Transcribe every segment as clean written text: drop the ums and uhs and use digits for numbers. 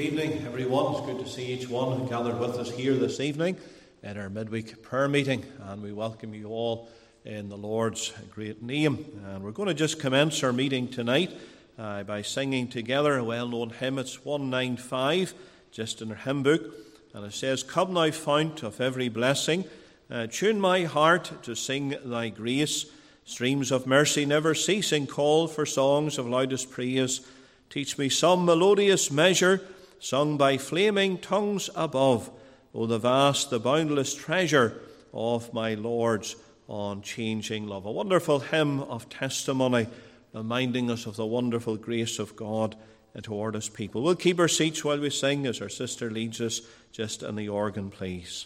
evening, everyone. It's good to see each one gathered with us here this evening in our midweek prayer meeting, and we welcome you all in the Lord's great name. And we're going to just commence our meeting tonight by singing together a well-known hymn. It's 195, just in our hymn book, and it says, "Come thou fount of every blessing, tune my heart to sing thy grace, streams of mercy never ceasing call for songs of loudest praise. Teach me some melodious measure, sung by flaming tongues above, O the vast, the boundless treasure of my Lord's unchanging love." A wonderful hymn of testimony, reminding us of the wonderful grace of God toward His people. We'll keep our seats while we sing as our sister leads us just in the organ, please.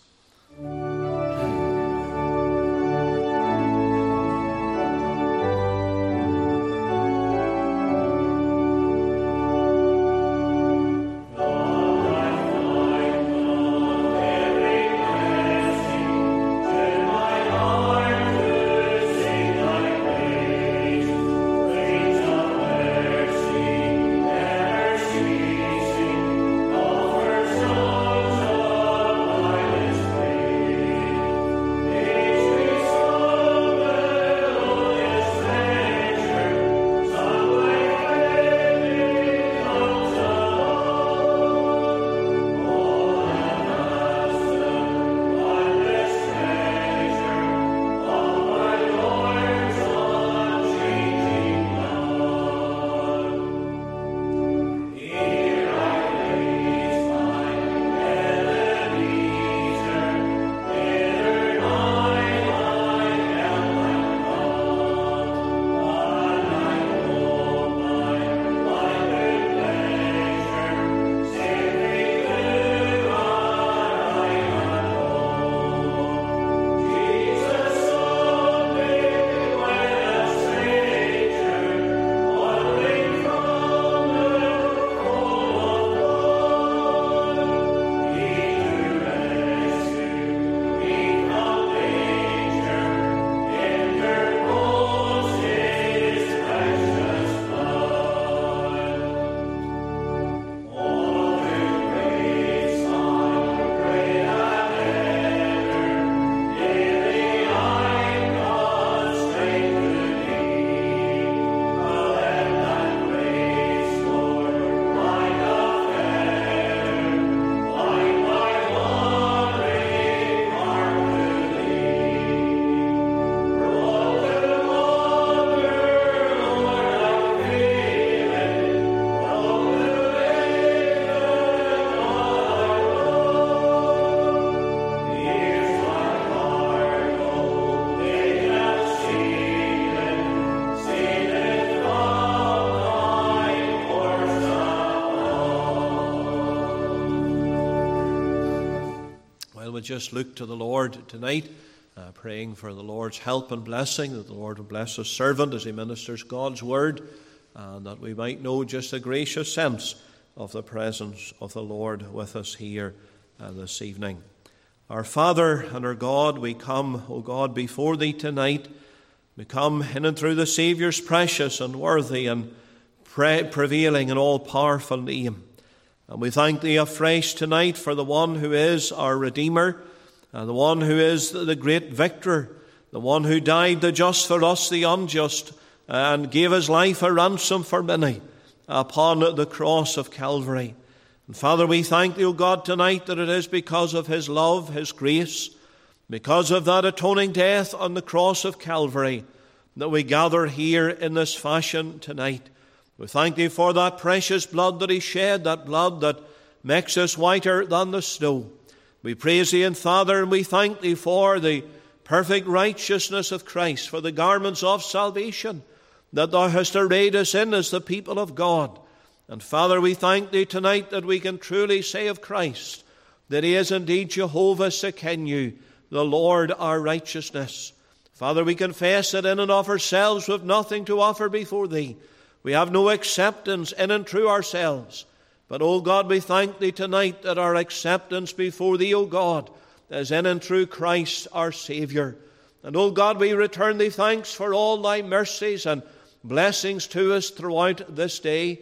Just look to the Lord tonight, praying for the Lord's help and blessing, that the Lord will bless His servant as he ministers God's word, and that we might know just a gracious sense of the presence of the Lord with us here this evening. Our Father and our God, we come, O God, before Thee tonight. We come in and through the Saviour's precious and worthy and prevailing and all-powerful name. And we thank Thee afresh tonight for the one who is our Redeemer, the one who is the great victor, the one who died the just for us, the unjust, and gave His life a ransom for many upon the cross of Calvary. And Father, we thank Thee, O God, tonight that it is because of His love, His grace, because of that atoning death on the cross of Calvary, that we gather here in this fashion tonight. We thank Thee for that precious blood that He shed, that blood that makes us whiter than the snow. We praise Thee, and Father, and we thank Thee for the perfect righteousness of Christ, for the garments of salvation that Thou hast arrayed us in as the people of God. And Father, we thank Thee tonight that we can truly say of Christ that He is indeed Jehovah Sekenu, the Lord our righteousness. Father, we confess that in and of ourselves we have nothing to offer before Thee. We have no acceptance in and through ourselves. But, O God, we thank Thee tonight that our acceptance before Thee, O God, is in and through Christ our Saviour. And, O God, we return Thee thanks for all Thy mercies and blessings to us throughout this day.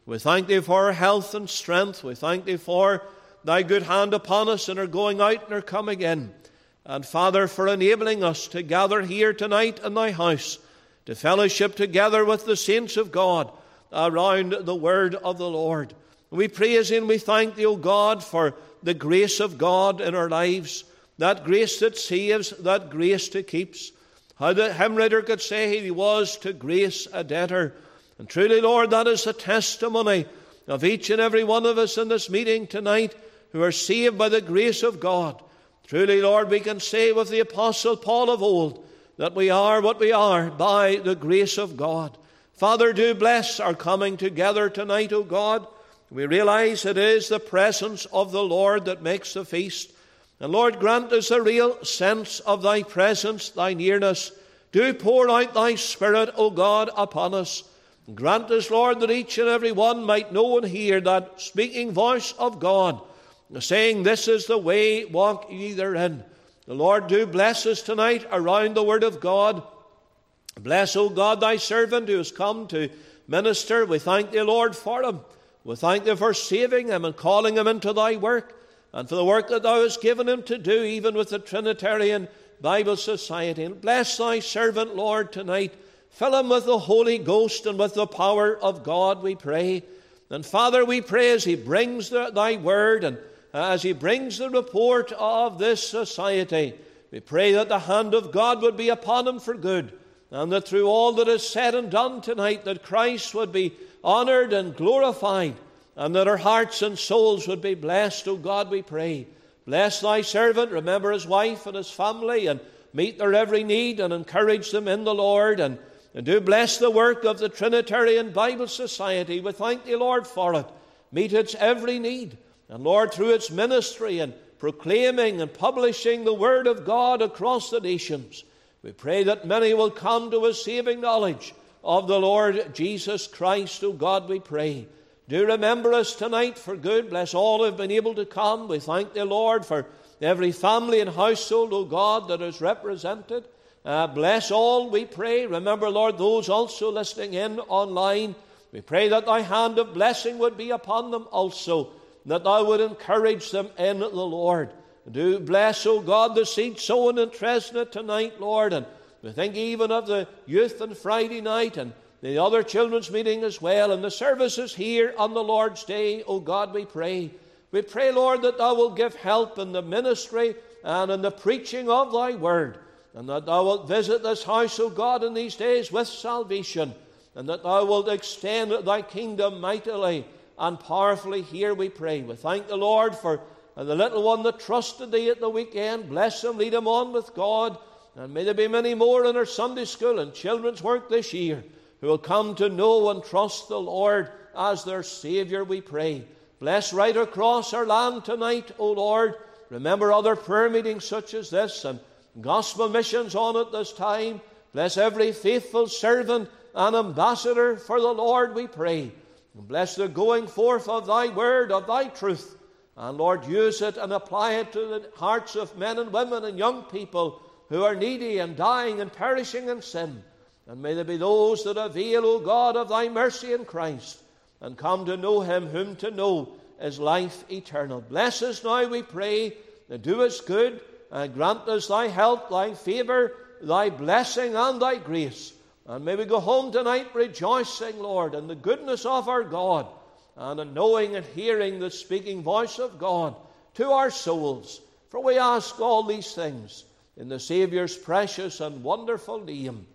We thank Thee for our health and strength. We thank Thee for Thy good hand upon us in our going out and our coming in. And Father, for enabling us to gather here tonight in Thy house, to fellowship together with the saints of God around the word of the Lord. We praise Thee and we thank Thee, O God, for the grace of God in our lives, that grace that saves, that grace that keeps. How the hymn writer could say he was to grace a debtor. And truly, Lord, that is the testimony of each and every one of us in this meeting tonight who are saved by the grace of God. Truly, Lord, we can say with the Apostle Paul of old that we are what we are by the grace of God. Father, do bless our coming together tonight, O God. We realize it is the presence of the Lord that makes the feast. And Lord, grant us a real sense of Thy presence, Thy nearness. Do pour out Thy Spirit, O God, upon us. And grant us, Lord, that each and every one might know and hear that speaking voice of God, saying, "This is the way, walk ye therein." The Lord, do bless us tonight around the Word of God. Bless, O God, Thy servant who has come to minister. We thank Thee, Lord, for him. We thank Thee for saving him and calling him into Thy work, and for the work that Thou hast given him to do, even with the Trinitarian Bible Society. And bless Thy servant, Lord, tonight. Fill him with the Holy Ghost and with the power of God, we pray. And Father, we pray as he brings Thy word and as he brings the report of this society, we pray that the hand of God would be upon him for good, and that through all that is said and done tonight, that Christ would be honored and glorified, and that our hearts and souls would be blessed. O God, we pray. Bless Thy servant, remember his wife and his family, and meet their every need, and encourage them in the Lord, and do bless the work of the Trinitarian Bible Society. We thank Thee, Lord, for it. Meet its every need. And Lord, through its ministry and proclaiming and publishing the Word of God across the nations, we pray that many will come to a saving knowledge of the Lord Jesus Christ. O God, we pray. Do remember us tonight for good. Bless all who have been able to come. We thank Thee, Lord, for every family and household, O God, that is represented. Bless all, we pray. Remember, Lord, those also listening in online. We pray that Thy hand of blessing would be upon them also, that Thou would encourage them in the Lord. Do bless, O God, the seed sown in Tresna tonight, Lord. And we think even of the youth on Friday night and the other children's meeting as well, and the services here on the Lord's Day. O God, we pray. We pray, Lord, that Thou wilt give help in the ministry and in the preaching of Thy word, and that Thou wilt visit this house, O God, in these days with salvation, and that Thou wilt extend Thy kingdom mightily and powerfully here, we pray. We thank the Lord for the little one that trusted Thee at the weekend. Bless him, lead him on with God, and may there be many more in our Sunday school and children's work this year who will come to know and trust the Lord as their Saviour, we pray. Bless right across our land tonight, O Lord. Remember other prayer meetings such as this and gospel missions on at this time. Bless every faithful servant and ambassador for the Lord, we pray. And bless the going forth of Thy word, of Thy truth. And Lord, use it and apply it to the hearts of men and women and young people who are needy and dying and perishing in sin. And may there be those that avail, O God, of Thy mercy in Christ, and come to know Him whom to know is life eternal. Bless us now, we pray, and do us good, and grant us Thy help, Thy favour, Thy blessing, and Thy grace. And may we go home tonight rejoicing, Lord, in the goodness of our God, and in knowing and hearing the speaking voice of God to our souls. For we ask all these things in the Saviour's precious and wonderful name.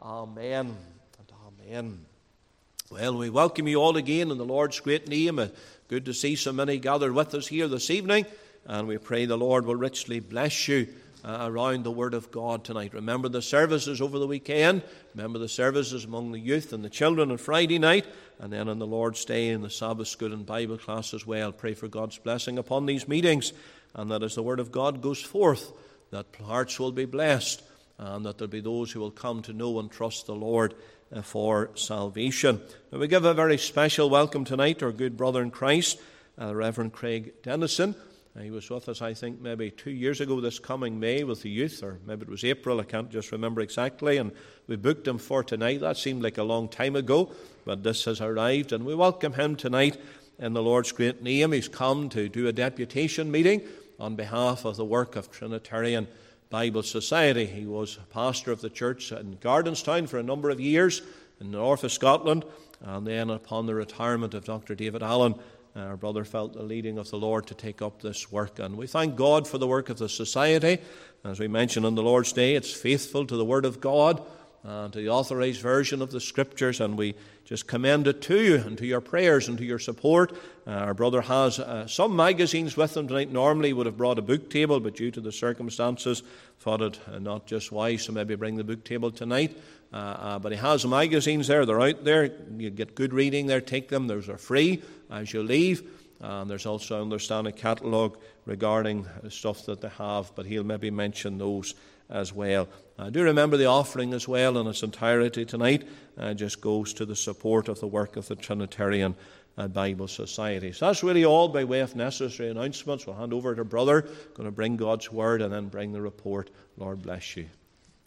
Amen and amen. Well, we welcome you all again in the Lord's great name. Good to see so many gathered with us here this evening, and we pray the Lord will richly bless you around the Word of God tonight. Remember the services over the weekend. Remember the services among the youth and the children on Friday night, and then on the Lord's Day in the Sabbath school and Bible class as well. Pray for God's blessing upon these meetings, and that as the Word of God goes forth, that hearts will be blessed, and that there will be those who will come to know and trust the Lord for salvation. Now we give a very special welcome tonight to our good brother in Christ, Reverend Craig Dennison. He was with us, I think, maybe 2 years ago this coming May with the youth, or maybe it was April, I can't just remember exactly, and we booked him for tonight. That seemed like a long time ago, but this has arrived, and we welcome him tonight in the Lord's great name. He's come to do a deputation meeting on behalf of the work of Trinitarian Bible Society. He was pastor of the church in Gardenstown for a number of years in the north of Scotland, and then upon the retirement of Dr. David Allen, our brother felt the leading of the Lord to take up this work. And we thank God for the work of the Society. As we mentioned on the Lord's Day, it's faithful to the Word of God and to the authorized version of the Scriptures, and we just commend it to you and to your prayers and to your support. Our brother has some magazines with him tonight. Normally he would have brought a book table, but due to the circumstances, thought it not just wise to maybe bring the book table tonight. But he has magazines there. They're out there. You get good reading there. Take them. Those are free as you leave. And there's also, I understand, a catalogue regarding stuff that they have, but he'll maybe mention those as well. Do remember the offering as well in its entirety tonight. Just goes to the support of the work of the Trinitarian Bible Society. So that's really all by way of necessary announcements. We'll hand over to brother, going to bring God's word and then bring the report. Lord bless you.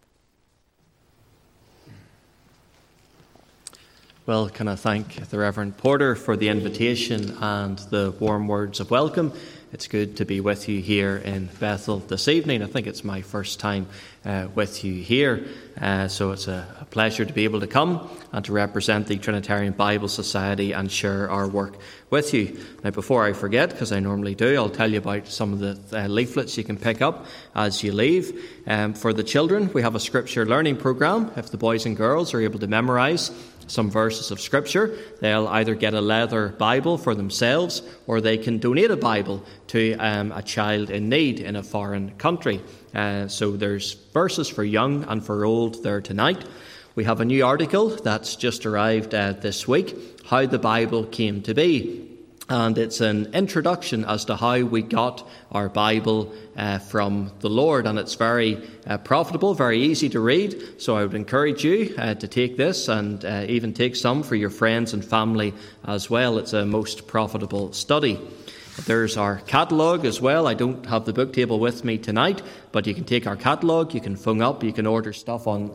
Well, can I thank the Reverend Porter for the invitation and the warm words of welcome. It's good to be with you here in Bethel this evening. I think it's my first time with you here, so it's a pleasure to be able to come and to represent the Trinitarian Bible Society and share our work with you. Now, before I forget, because I normally do, I'll tell you about some of the leaflets you can pick up as you leave. For the children, we have a scripture learning program. If the boys and girls are able to memorise some verses of Scripture, they'll either get a leather Bible for themselves or they can donate a Bible to a child in need in a foreign country. So there's verses for young and for old there tonight. We have a new article that's just arrived this week, How the Bible Came to Be. And it's an introduction as to how we got our Bible from the Lord. And it's very profitable, very easy to read. So I would encourage you to take this and even take some for your friends and family as well. It's a most profitable study. There's our catalogue as well. I don't have the book table with me tonight, but you can take our catalogue, you can phone up, you can order stuff on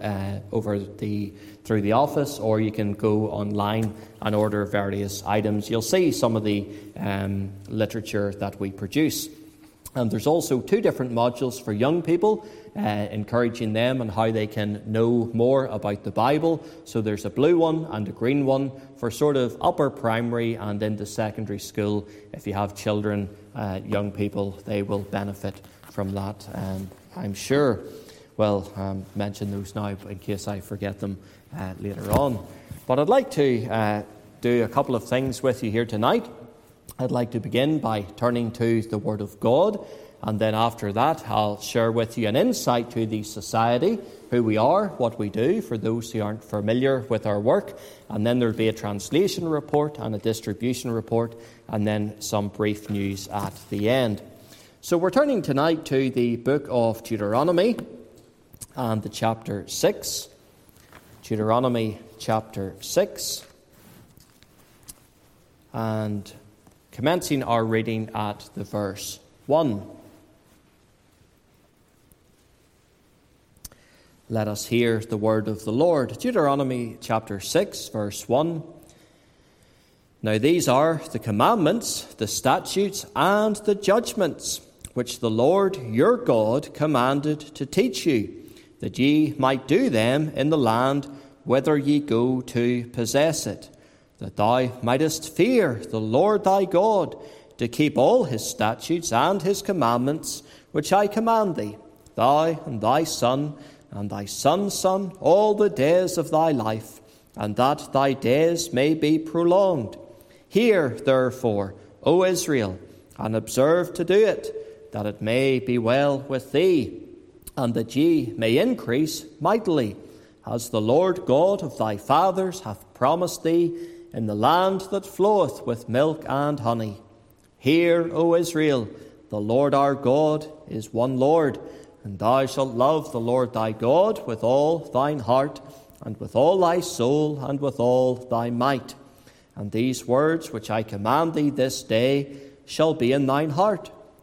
through the office, or you can go online and order various items. You'll see some of the literature that we produce. And there's also 2 different modules for young people, encouraging them and how they can know more about the Bible. So there's a blue one and a green one for sort of upper primary and into secondary school. If you have children, young people, they will benefit from that, I'm sure. Well, mention those now in case I forget them later on. But I'd like to do a couple of things with you here tonight. I'd like to begin by turning to the Word of God, and then after that I'll share with you an insight to the Society, who we are, what we do, for those who aren't familiar with our work, and then there'll be a translation report and a distribution report, and then some brief news at the end. So we're turning tonight to the book of Deuteronomy and the chapter 6. Deuteronomy chapter 6, and commencing our reading at the verse 1. Let us hear the word of the Lord. Deuteronomy chapter 6, verse 1. Now these are the commandments, the statutes, and the judgments, which the Lord your God commanded to teach you, that ye might do them in the land whither ye go to possess it, that thou mightest fear the Lord thy God, to keep all his statutes and his commandments, which I command thee, thou and thy son, and thy son's son, all the days of thy life, and that thy days may be prolonged. Hear, therefore, O Israel, and observe to do it, that it may be well with thee, and that ye may increase mightily, as the Lord God of thy fathers hath promised thee, in the land that floweth with milk and honey. Hear, O Israel, the Lord our God is one Lord, and thou shalt love the Lord thy God with all thine heart, and with all thy soul, and with all thy might. And these words which I command thee this day shall be in thine heart,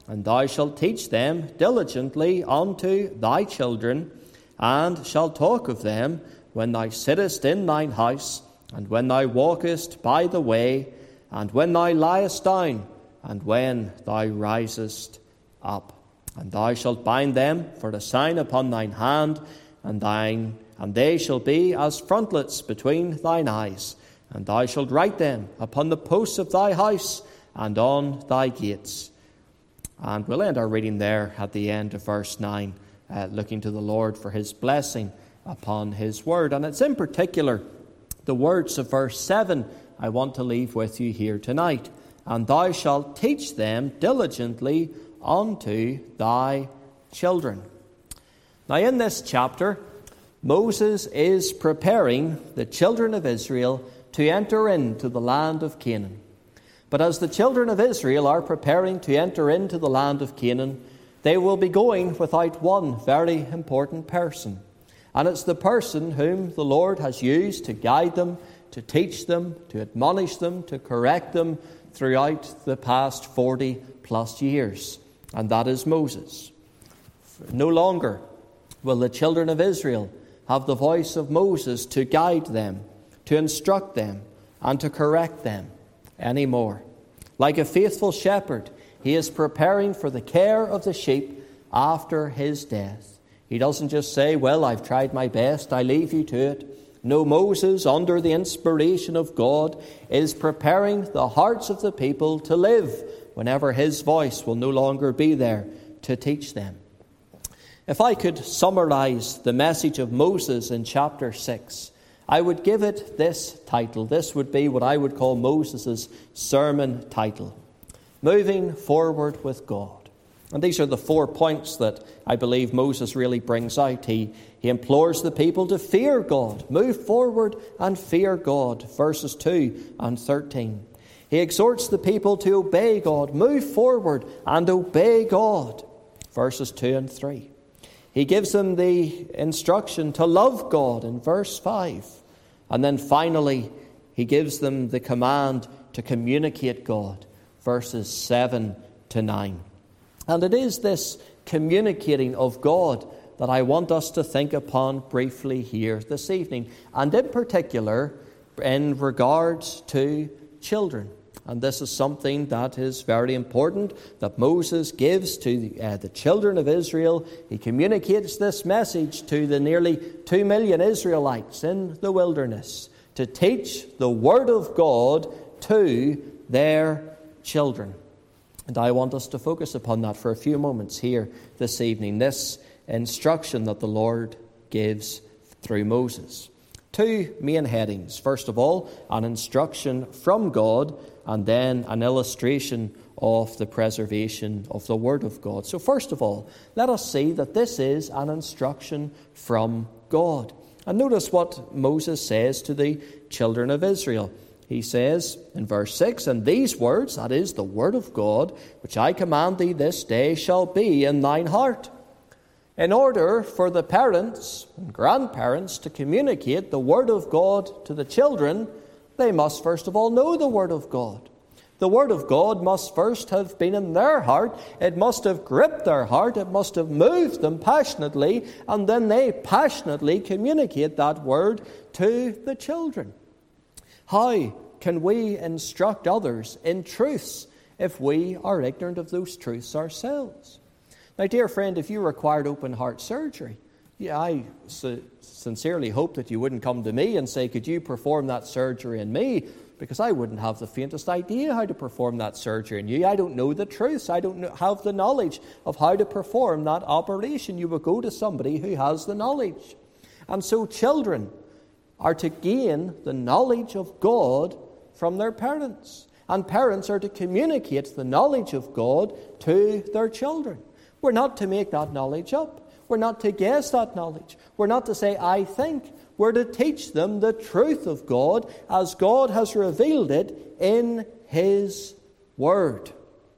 and thou shalt teach them diligently unto thy children, and shalt talk of them when thou sittest in thine house, and when thou walkest by the way, and when thou liest down, and when thou risest up. And thou shalt bind them for a sign upon thine hand, and they shall be as frontlets between thine eyes. And thou shalt write them upon the posts of thy house, and on thy gates. And we'll end our reading there at the end of verse 9, looking to the Lord for his blessing upon his word. And it's in particular the words of verse 7 I want to leave with you here tonight. And thou shalt teach them diligently unto thy children. Now in this chapter, Moses is preparing the children of Israel to enter into the land of Canaan. But as the children of Israel are preparing to enter into the land of Canaan, they will be going without one very important person. And it's the person whom the Lord has used to guide them, to teach them, to admonish them, to correct them throughout the past 40 plus years. And that is Moses. No longer will the children of Israel have the voice of Moses to guide them, to instruct them, and to correct them anymore. Like a faithful shepherd, he is preparing for the care of the sheep after his death. He doesn't just say, well, I've tried my best, I leave you to it. No, Moses, under the inspiration of God, is preparing the hearts of the people to live whenever his voice will no longer be there to teach them. If I could summarize the message of Moses in chapter 6, I would give it this title. This would be what I would call Moses' sermon title: Moving Forward with God. And these are the 4 points that I believe Moses really brings out. He implores the people to fear God, move forward and fear God, verses 2 and 13. He exhorts the people to obey God, move forward and obey God, verses 2 and 3. He gives them the instruction to love God in verse 5. And then finally, he gives them the command to communicate God, verses 7 to 9. And it is this communicating of God that I want us to think upon briefly here this evening, and in particular in regards to children. And this is something that is very important that Moses gives to the children of Israel. He communicates this message to the nearly 2 million Israelites in the wilderness to teach the Word of God to their children. And I want us to focus upon that for a few moments here this evening, this instruction that the Lord gives through Moses. 2 main headings. First of all, an instruction from God, and then an illustration of the preservation of the Word of God. So first of all, let us see that this is an instruction from God. And notice what Moses says to the children of Israel. He says in verse 6, And these words, that is the Word of God, which I command thee this day, shall be in thine heart. In order for the parents and grandparents to communicate the Word of God to the children, they must first of all know the Word of God. The Word of God must first have been in their heart. It must have gripped their heart. It must have moved them passionately. And then they passionately communicate that Word to the children. How can we instruct others in truths if we are ignorant of those truths ourselves? Now, dear friend, if you required open heart surgery, I sincerely hope that you wouldn't come to me and say, could you perform that surgery in me? Because I wouldn't have the faintest idea how to perform that surgery in you. I don't know the truths. I don't have the knowledge of how to perform that operation. You would go to somebody who has the knowledge. And so children are to gain the knowledge of God from their parents. And parents are to communicate the knowledge of God to their children. We're not to make that knowledge up. We're not to guess that knowledge. We're not to say, I think. We're to teach them the truth of God as God has revealed it in His Word.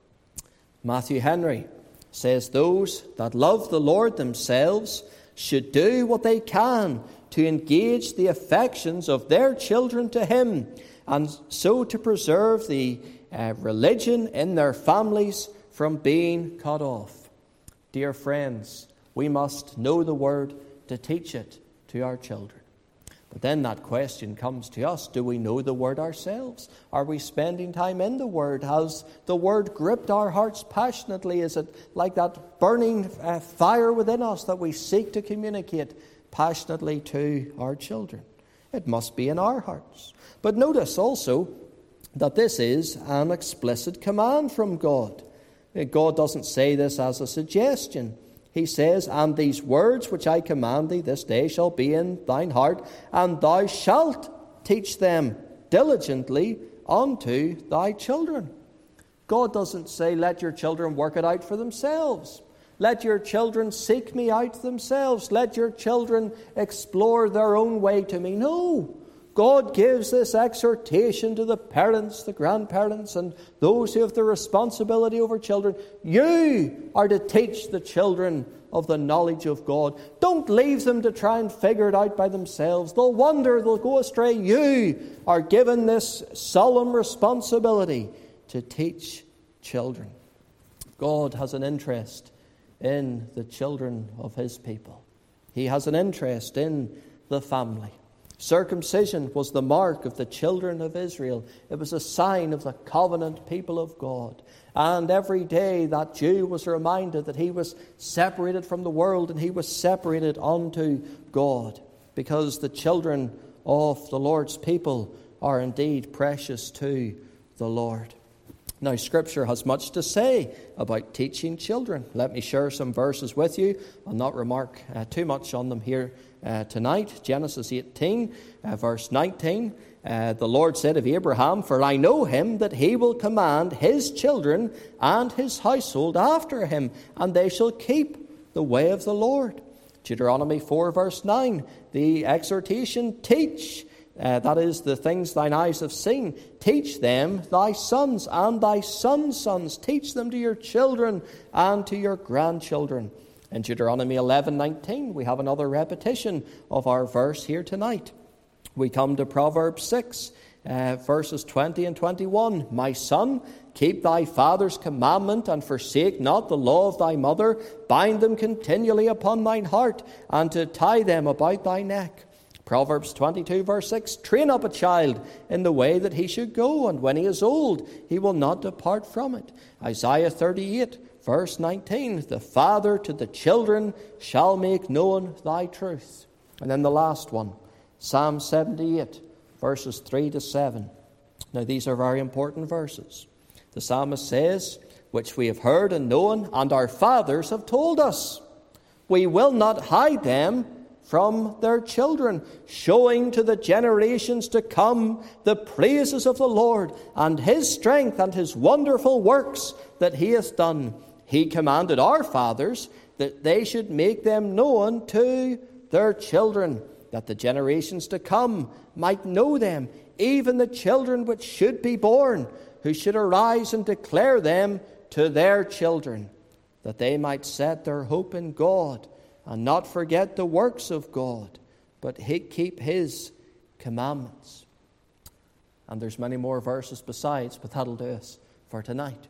Matthew Henry says, Those that love the Lord themselves should do what they can to engage the affections of their children to Him, and so to preserve the religion in their families from being cut off. Dear friends, we must know the Word to teach it to our children. But then that question comes to us, do we know the Word ourselves? Are we spending time in the Word? Has the Word gripped our hearts passionately? Is it like that burning fire within us that we seek to communicate passionately to our children? It must be in our hearts. But notice also that this is an explicit command from God. God doesn't say this as a suggestion. He says, and these words which I command thee this day shall be in thine heart, and thou shalt teach them diligently unto thy children. God doesn't say, let your children work it out for themselves. Let your children seek me out themselves. Let your children explore their own way to me. No. God gives this exhortation to the parents, the grandparents, and those who have the responsibility over children. You are to teach the children of the knowledge of God. Don't leave them to try and figure it out by themselves. They'll wander, they'll go astray. You are given this solemn responsibility to teach children. God has an interest in the children of His people. He has an interest in the family. Circumcision was the mark of the children of Israel. It was a sign of the covenant people of God. And every day that Jew was reminded that he was separated from the world and he was separated unto God, because the children of the Lord's people are indeed precious to the Lord. Now, Scripture has much to say about teaching children. Let me share some verses with you. I'll not remark too much on them here tonight. Genesis 18, verse 19. The Lord said of Abraham, for I know him that he will command his children and his household after him, and they shall keep the way of the Lord. Deuteronomy 4, verse 9. The exhortation, teach. That is, the things thine eyes have seen. Teach them thy sons and thy sons' sons. Teach them to your children and to your grandchildren. In Deuteronomy 11:19, we have another repetition of our verse here tonight. We come to Proverbs 6, verses 20 and 21. My son, keep thy father's commandment, and forsake not the law of thy mother. Bind them continually upon thine heart, and to tie them about thy neck. Proverbs 22, verse 6, train up a child in the way that he should go, and when he is old, he will not depart from it. Isaiah 38, verse 19, the father to the children shall make known thy truth. And then the last one, Psalm 78, verses 3 to 7. Now, these are very important verses. The psalmist says, which we have heard and known, and our fathers have told us. We will not hide them from their children, showing to the generations to come the praises of the Lord, and his strength and his wonderful works that he hath done. He commanded our fathers that they should make them known to their children, that the generations to come might know them, even the children which should be born, who should arise and declare them to their children, that they might set their hope in God, and not forget the works of God, but keep his commandments. And there's many more verses besides, but that'll do us for tonight.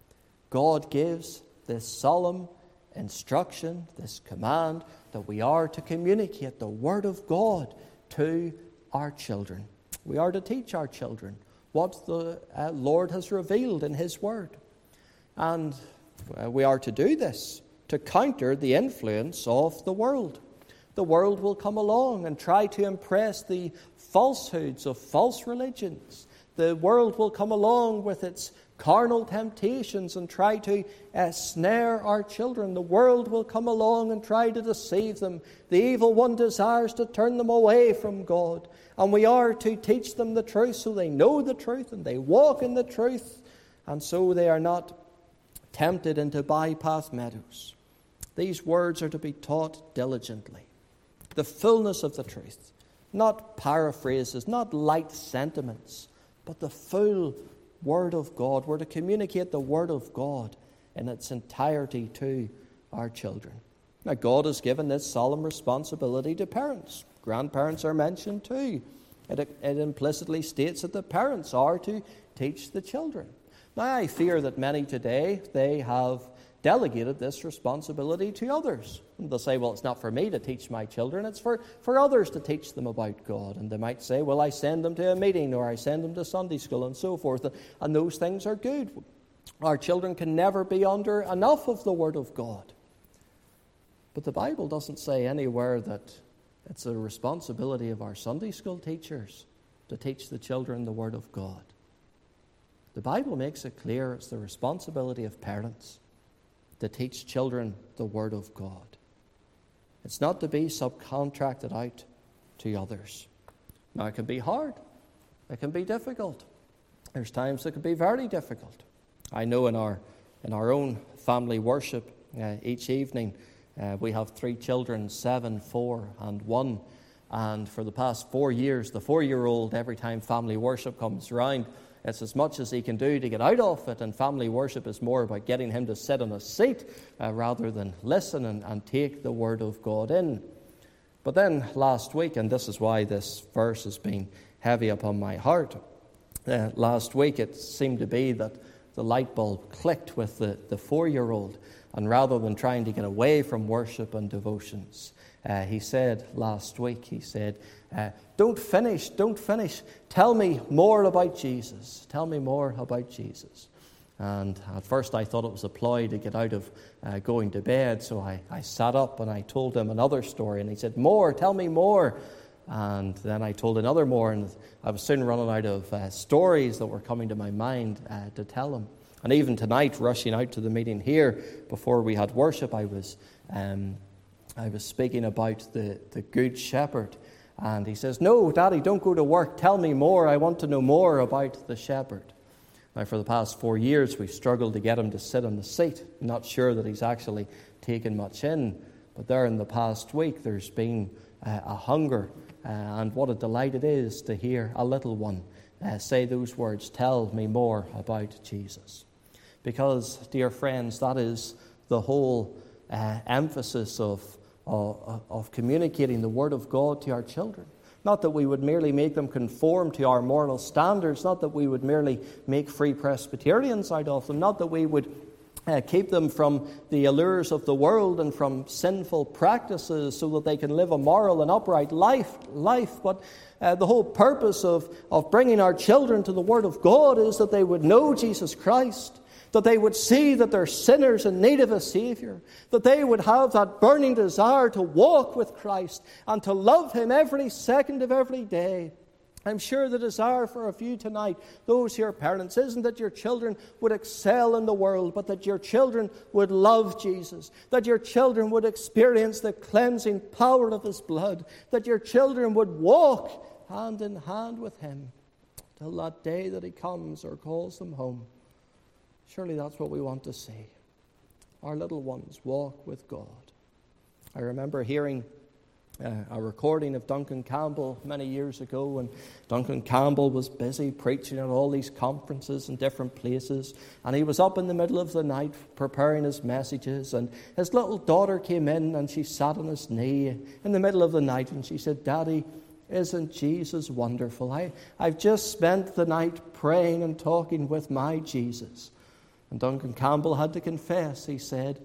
God gives this solemn instruction, this command, that we are to communicate the Word of God to our children. We are to teach our children what the Lord has revealed in his Word. And we are to do this to counter the influence of the world. The world will come along and try to impress the falsehoods of false religions. The world will come along with its carnal temptations and try to snare our children. The world will come along and try to deceive them. The evil one desires to turn them away from God. And we are to teach them the truth so they know the truth and they walk in the truth, and so they are not tempted into bypath meadows. These words are to be taught diligently. The fullness of the truth, not paraphrases, not light sentiments, but the full Word of God. We're to communicate the Word of God in its entirety to our children. Now, God has given this solemn responsibility to parents. Grandparents are mentioned too. It implicitly states that the parents are to teach the children. Now, I fear that many today, they have delegated this responsibility to others. And they'll say, well, it's not for me to teach my children, it's for others to teach them about God. And they might say, well, I send them to a meeting, or I send them to Sunday school, and so forth. And those things are good. Our children can never be under enough of the Word of God. But the Bible doesn't say anywhere that it's a responsibility of our Sunday school teachers to teach the children the Word of God. The Bible makes it clear it's the responsibility of parents to teach children the Word of God. It's not to be subcontracted out to others. Now, it can be hard. It can be difficult. There's times it can be very difficult. I know in our own family worship each evening, we have 3 children, 7, 4, and 1. And for the past 4 years, the 4-year-old, every time family worship comes around, it's as much as he can do to get out of it, and family worship is more about getting him to sit on a seat rather than listen and take the Word of God in. But then last week, and this is why this verse has been heavy upon my heart, last week it seemed to be that the light bulb clicked with the 4-year-old, and rather than trying to get away from worship and devotions, he said last week, don't finish. Tell me more about Jesus. Tell me more about Jesus. And at first I thought it was a ploy to get out of going to bed, so I sat up and I told him another story, and he said, more, tell me more. And then I told another more, and I was soon running out of stories that were coming to my mind to tell him. And even tonight, rushing out to the meeting here, before we had worship, I was speaking about the Good Shepherd. And he says, no, Daddy, don't go to work. Tell me more. I want to know more about the shepherd. Now, for the past 4 years, we've struggled to get him to sit on the seat. I'm not sure that he's actually taken much in. But there in the past week, there's been a hunger. And what a delight it is to hear a little one say those words, tell me more about Jesus. Because, dear friends, that is the whole emphasis of communicating the Word of God to our children. Not that we would merely make them conform to our moral standards, not that we would merely make free Presbyterians out of them, not that we would keep them from the allures of the world and from sinful practices so that they can live a moral and upright life. But the whole purpose of bringing our children to the Word of God is that they would know Jesus Christ, that they would see that they're sinners in need of a Savior, that they would have that burning desire to walk with Christ and to love Him every second of every day. I'm sure the desire for a few tonight, those who are parents, isn't that your children would excel in the world, but that your children would love Jesus, that your children would experience the cleansing power of His blood, that your children would walk hand in hand with Him till that day that He comes or calls them home. Surely that's what we want to see. Our little ones walk with God. I remember hearing a recording of Duncan Campbell many years ago, and Duncan Campbell was busy preaching at all these conferences in different places, and he was up in the middle of the night preparing his messages, and his little daughter came in and she sat on his knee in the middle of the night, and she said, Daddy, isn't Jesus wonderful? I've just spent the night praying and talking with my Jesus. And Duncan Campbell had to confess, he said,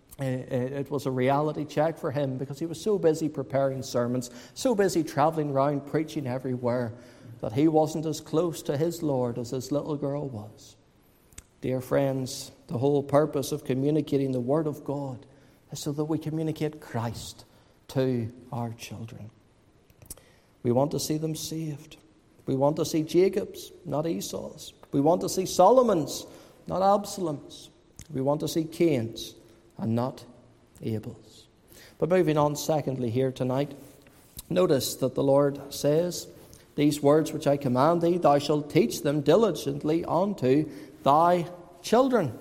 it was a reality check for him because he was so busy preparing sermons, so busy traveling around preaching everywhere, that he wasn't as close to his Lord as his little girl was. Dear friends, the whole purpose of communicating the Word of God is so that we communicate Christ to our children. We want to see them saved. We want to see Jacob's, not Esau's. We want to see Solomon's, not Absalom's. We want to see Cain's and not Abel's. But moving on, secondly, here tonight, notice that the Lord says, these words which I command thee, thou shalt teach them diligently unto thy children.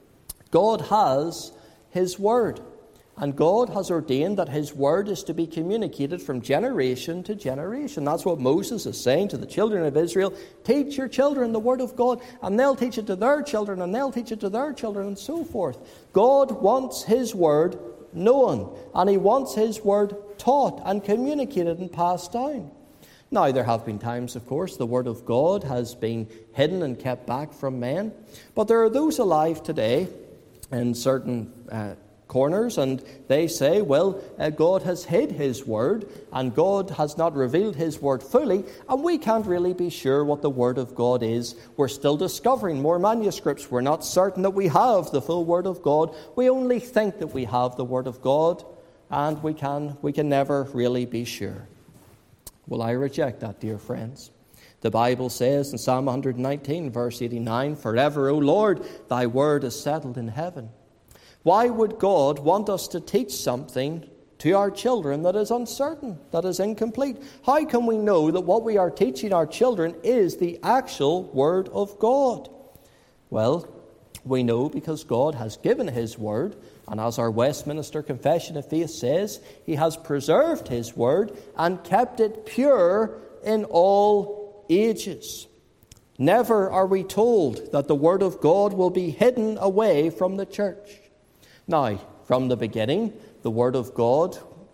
God has His Word. And God has ordained that His Word is to be communicated from generation to generation. That's what Moses is saying to the children of Israel. Teach your children the Word of God, and they'll teach it to their children, and they'll teach it to their children, and so forth. God wants His Word known, and He wants His Word taught and communicated and passed down. Now, there have been times, of course, the Word of God has been hidden and kept back from men. But there are those alive today in certain corners, and they say, well, God has hid His Word, and God has not revealed His Word fully, and we can't really be sure what the Word of God is. We're still discovering more manuscripts. We're not certain that we have the full Word of God. We only think that we have the Word of God, and we can never really be sure. Well, I reject that, dear friends. The Bible says in Psalm 119, verse 89, "Forever, O Lord, thy word is settled in heaven." Why would God want us to teach something to our children that is uncertain, that is incomplete? How can we know that what we are teaching our children is the actual Word of God? Well, we know because God has given His Word, and as our Westminster Confession of Faith says, He has preserved His Word and kept it pure in all ages. Never are we told that the Word of God will be hidden away from the church. Now, from the beginning, the Word of God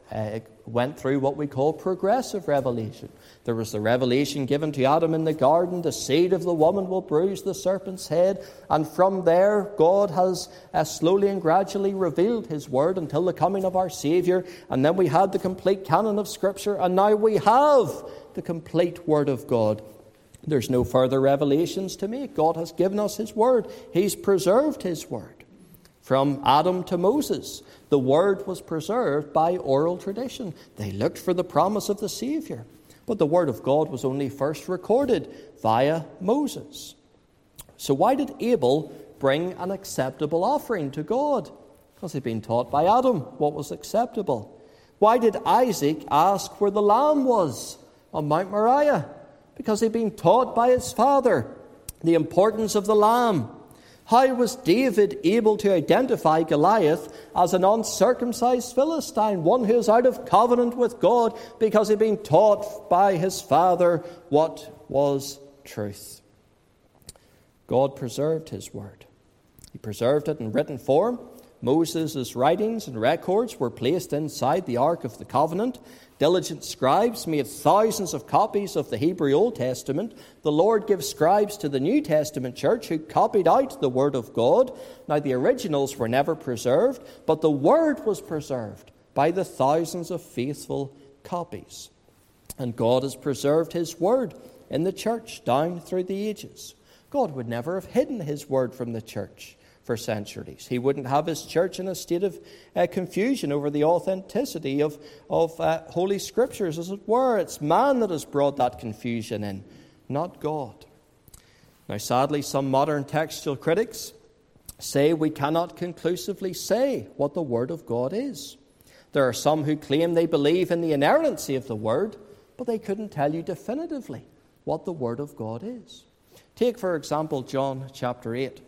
went through what we call progressive revelation. There was the revelation given to Adam in the garden, the seed of the woman will bruise the serpent's head. And from there, God has slowly and gradually revealed His Word until the coming of our Saviour. And then we had the complete canon of Scripture, and now we have the complete Word of God. There's no further revelations to make. God has given us His Word. He's preserved His Word. From Adam to Moses, the Word was preserved by oral tradition. They looked for the promise of the Saviour. But the Word of God was only first recorded via Moses. So why did Abel bring an acceptable offering to God? Because he'd been taught by Adam what was acceptable. Why did Isaac ask where the lamb was on Mount Moriah? Because he'd been taught by his father the importance of the lamb. How was David able to identify Goliath as an uncircumcised Philistine, one who is out of covenant with God? Because he'd been taught by his father what was truth. God preserved His Word. He preserved it in written form. Moses' writings and records were placed inside the Ark of the Covenant. Diligent scribes made thousands of copies of the Hebrew Old Testament. The Lord gives scribes to the New Testament church who copied out the Word of God. Now, the originals were never preserved, but the Word was preserved by the thousands of faithful copies. And God has preserved His Word in the church down through the ages. God would never have hidden His Word from the church for centuries. He wouldn't have His church in a state of confusion over the authenticity of Holy Scriptures, as it were. It's man that has brought that confusion in, not God. Now, sadly, some modern textual critics say we cannot conclusively say what the Word of God is. There are some who claim they believe in the inerrancy of the Word, but they couldn't tell you definitively what the Word of God is. Take, for example, John chapter 8.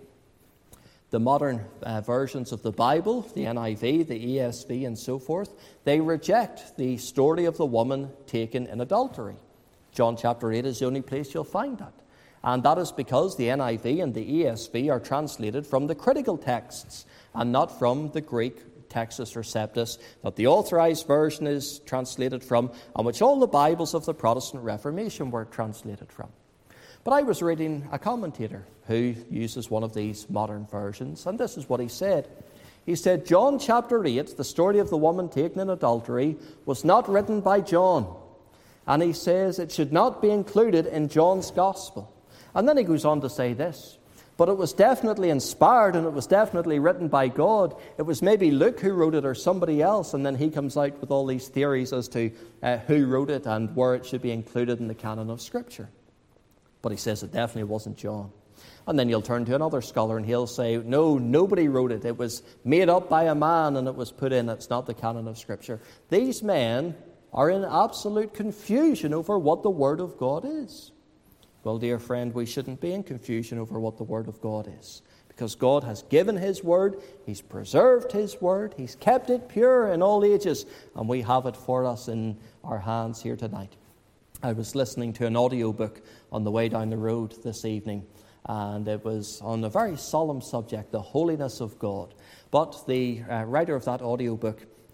The modern versions of the Bible, the NIV, the ESV, and so forth, they reject the story of the woman taken in adultery. John chapter 8 is the only place you'll find that. And that is because the NIV and the ESV are translated from the critical texts and not from the Greek Textus Receptus that the Authorized Version is translated from, and which all the Bibles of the Protestant Reformation were translated from. But I was reading a commentator who uses one of these modern versions, and this is what he said. He said, John chapter 8, the story of the woman taken in adultery, was not written by John. And he says it should not be included in John's Gospel. And then he goes on to say this, but it was definitely inspired and it was definitely written by God. It was maybe Luke who wrote it or somebody else, and then he comes out with all these theories as to who wrote it and where it should be included in the canon of Scripture. But he says it definitely wasn't John. And then you'll turn to another scholar and he'll say, no, nobody wrote it. It was made up by a man and it was put in. It's not the canon of Scripture. These men are in absolute confusion over what the Word of God is. Well, dear friend, we shouldn't be in confusion over what the Word of God is. Because God has given His Word, He's preserved His Word, He's kept it pure in all ages, and we have it for us in our hands here tonight. I was listening to an audiobook on the way down the road this evening, and it was on a very solemn subject, the holiness of God. But the writer of that audiobook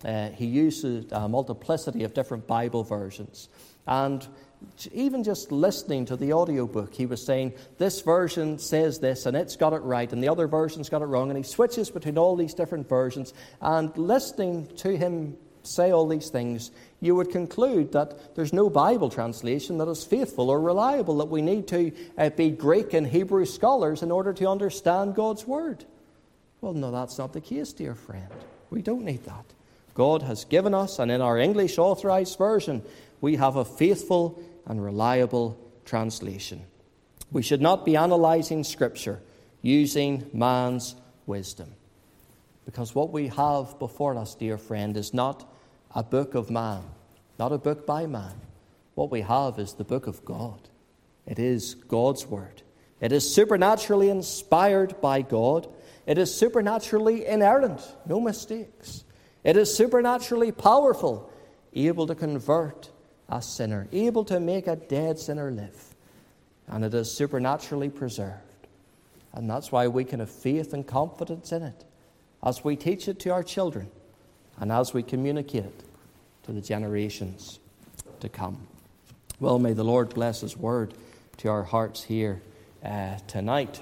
he uses a multiplicity of different Bible versions. And even just listening to the audiobook, he was saying, this version says this, and it's got it right, and the other version's got it wrong, and he switches between all these different versions. And listening to him say all these things, you would conclude that there's no Bible translation that is faithful or reliable, that we need to be Greek and Hebrew scholars in order to understand God's Word. Well, no, that's not the case, dear friend. We don't need that. God has given us, and in our English Authorized Version, we have a faithful and reliable translation. We should not be analyzing Scripture using man's wisdom, because what we have before us, dear friend, is not a book of man, not a book by man. What we have is the book of God. It is God's Word. It is supernaturally inspired by God. It is supernaturally inerrant, no mistakes. It is supernaturally powerful, able to convert a sinner, able to make a dead sinner live. And it is supernaturally preserved. And that's why we can have faith and confidence in it as we teach it to our children and as we communicate it to the generations to come. Well, may the Lord bless His Word to our hearts here tonight.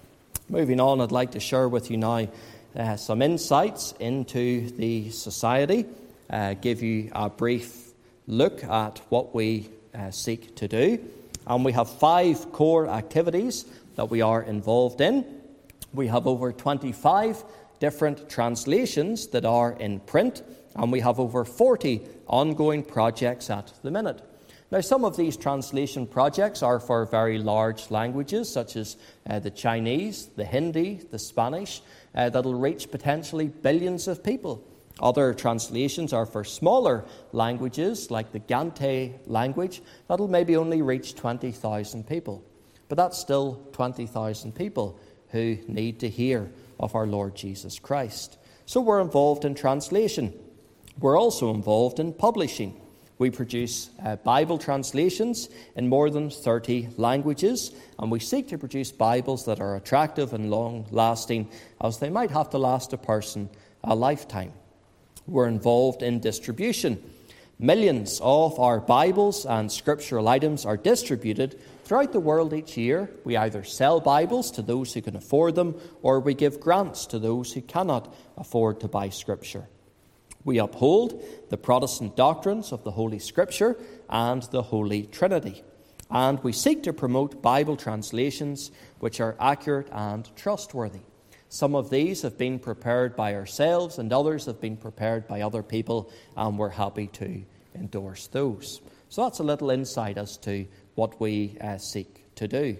Moving on, I'd like to share with you now some insights into the society, give you a brief look at what we seek to do. And we have 5 core activities that we are involved in. We have over 25 different translations that are in print, and we have over 40 ongoing projects at the minute. Now, some of these translation projects are for very large languages, such as the Chinese, the Hindi, the Spanish, that'll reach potentially billions of people. Other translations are for smaller languages, like the Gante language, that'll maybe only reach 20,000 people. But that's still 20,000 people who need to hear of our Lord Jesus Christ. So we're involved in translation. We're also involved in publishing. We produce Bible translations in more than 30 languages, and we seek to produce Bibles that are attractive and long-lasting, as they might have to last a person a lifetime. We're involved in distribution. Millions of our Bibles and scriptural items are distributed throughout the world each year. We either sell Bibles to those who can afford them, or we give grants to those who cannot afford to buy Scripture. We uphold the Protestant doctrines of the Holy Scripture and the Holy Trinity. And we seek to promote Bible translations which are accurate and trustworthy. Some of these have been prepared by ourselves, and others have been prepared by other people, and we're happy to endorse those. So that's a little insight as to what we seek to do.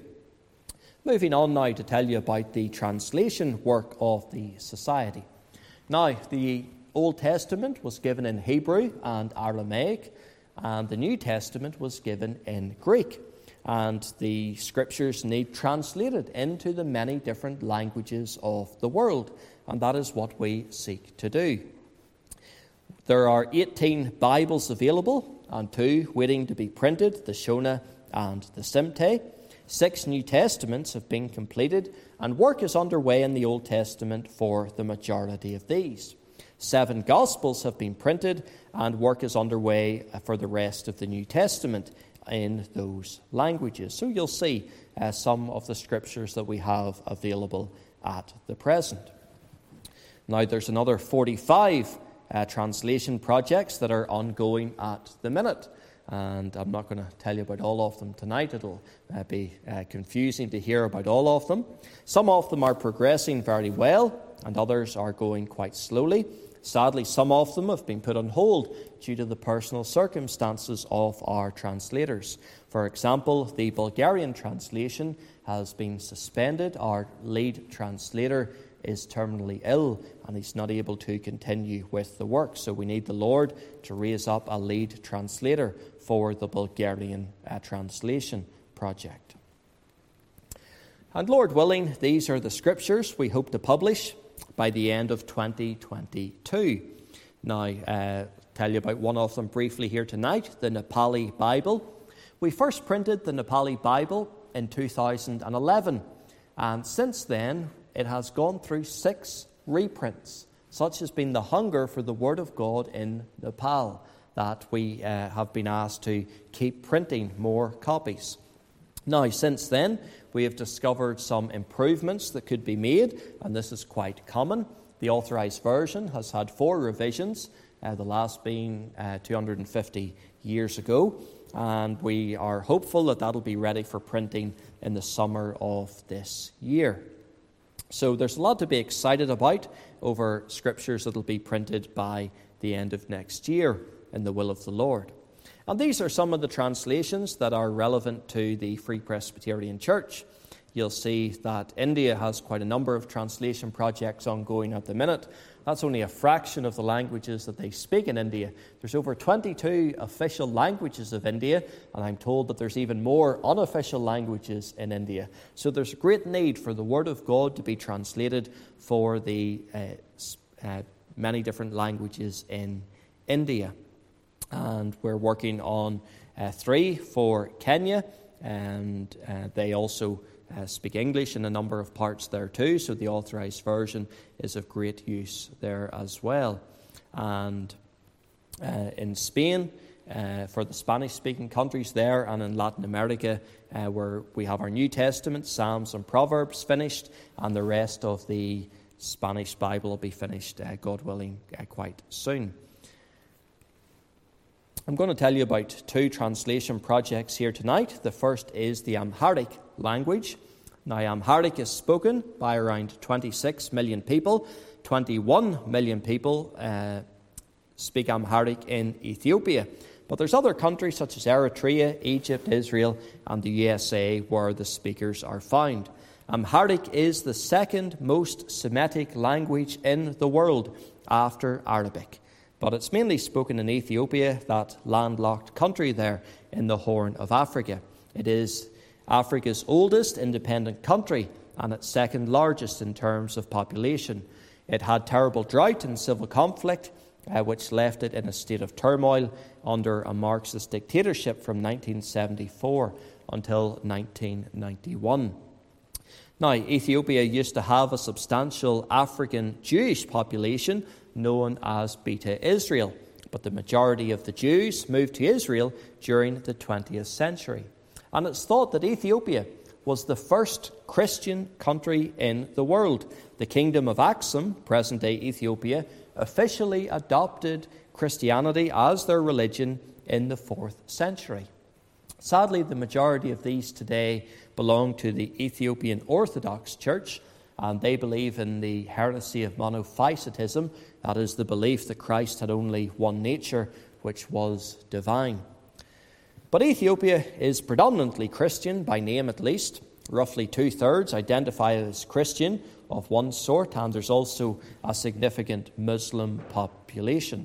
Moving on now to tell you about the translation work of the Society. Now, the Old Testament was given in Hebrew and Aramaic, and the New Testament was given in Greek. And the Scriptures need translated into the many different languages of the world, and that is what we seek to do. There are 18 Bibles available, and 2 waiting to be printed, the Shona and the Simte. 6 New Testaments have been completed, and work is underway in the Old Testament for the majority of these. 7 Gospels have been printed, and work is underway for the rest of the New Testament in those languages. So you'll see some of the Scriptures that we have available at the present. Now, there's another 45 translation projects that are ongoing at the minute. And I'm not going to tell you about all of them tonight. It'll be confusing to hear about all of them. Some of them are progressing very well, and others are going quite slowly. Sadly, some of them have been put on hold due to the personal circumstances of our translators. For example, the Bulgarian translation has been suspended. Our lead translator is terminally ill, and he's not able to continue with the work. So we need the Lord to raise up a lead translator for the Bulgarian translation project. And Lord willing, these are the Scriptures we hope to publish by the end of 2022. Now, tell you about one of them briefly here tonight, the Nepali Bible. We first printed the Nepali Bible in 2011, and since then it has gone through 6 reprints. Such has been the hunger for the Word of God in Nepal that we have been asked to keep printing more copies. Now, since then, we have discovered some improvements that could be made, and this is quite common. The Authorized Version has had 4 revisions, the last being 250 years ago, and we are hopeful that that'll be ready for printing in the summer of this year. So there's a lot to be excited about over scriptures that will be printed by the end of next year in the will of the Lord. And these are some of the translations that are relevant to the Free Presbyterian Church. You'll see that India has quite a number of translation projects ongoing at the minute. That's only a fraction of the languages that they speak in India. There's over 22 official languages of India, and I'm told that there's even more unofficial languages in India. So there's a great need for the Word of God to be translated for the many different languages in India. And we're working on 3 for Kenya, and they also speak English in a number of parts there too, so the Authorized Version is of great use there as well. And in Spain, for the Spanish-speaking countries there, and in Latin America, where we have our New Testament, Psalms and Proverbs finished, and the rest of the Spanish Bible will be finished, God willing, quite soon. I'm going to tell you about 2 translation projects here tonight. The first is the Amharic language. Now, Amharic is spoken by around 26 million people. 21 million people speak Amharic in Ethiopia. But there's other countries such as Eritrea, Egypt, Israel, and the USA where the speakers are found. Amharic is the second most Semitic language in the world after Arabic. But it's mainly spoken in Ethiopia, that landlocked country there in the Horn of Africa. It is Africa's oldest independent country and its second largest in terms of population. It had terrible drought and civil conflict, which left it in a state of turmoil under a Marxist dictatorship from 1974 until 1991. Now, Ethiopia used to have a substantial African Jewish population known as Beta Israel, but the majority of the Jews moved to Israel during the 20th century. And it's thought that Ethiopia was the first Christian country in the world. The Kingdom of Axum, present-day Ethiopia, officially adopted Christianity as their religion in the 4th century. Sadly, the majority of these today belong to the Ethiopian Orthodox Church, and they believe in the heresy of monophysitism, that is, the belief that Christ had only one nature, which was divine. But Ethiopia is predominantly Christian, by name at least. Roughly 2/3 identify as Christian of one sort, and there's also a significant Muslim population.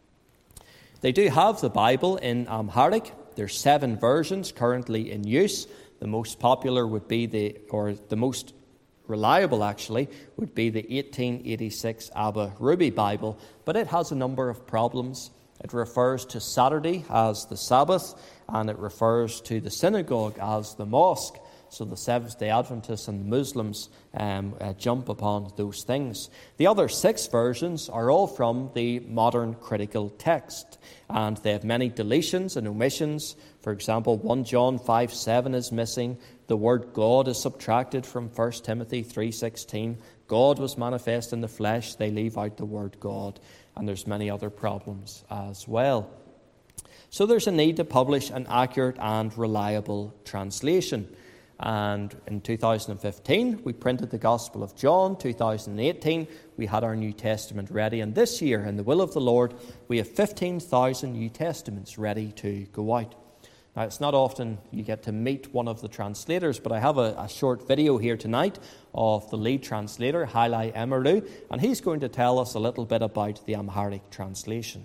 They do have the Bible in Amharic. There's 7 versions currently in use. The most popular would be the most reliable actually, would be the 1886 Abba Ruby Bible, but it has a number of problems. It refers to Saturday as the Sabbath, and it refers to the synagogue as the mosque. So the Seventh-day Adventists and the Muslims jump upon those things. The other 6 versions are all from the modern critical text, and they have many deletions and omissions. For example, 1 John 5:7 is missing. The word God is subtracted from 1 Timothy 3:16. God was manifest in the flesh. They leave out the word God. And there's many other problems as well. So there's a need to publish an accurate and reliable translation. And in 2015, we printed the Gospel of John. 2018, we had our New Testament ready. And this year, in the will of the Lord, we have 15,000 New Testaments ready to go out. Now, it's not often you get to meet one of the translators, but I have a short video here tonight of the lead translator, Haile Emeru, and he's going to tell us a little bit about the Amharic translation.